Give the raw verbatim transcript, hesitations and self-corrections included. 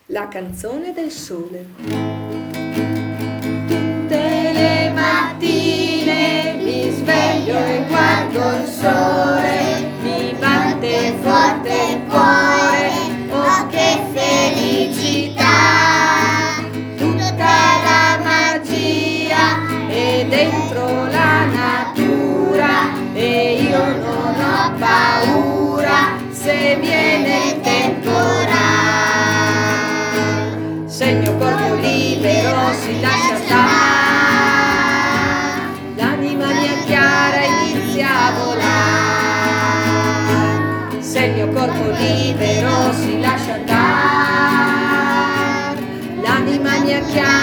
La canzone del sole. Tutte le mattine mi sveglio e guardo il sole, mi batte forte il cuore, oh che felicità! Tutta la magia è dentro la natura e io non ho paura se viene il temporale. Se il mio corpo libero si lascia stare, l'anima mia chiara inizia a volare. Se il mio corpo libero si lascia andare, l'anima mia chiara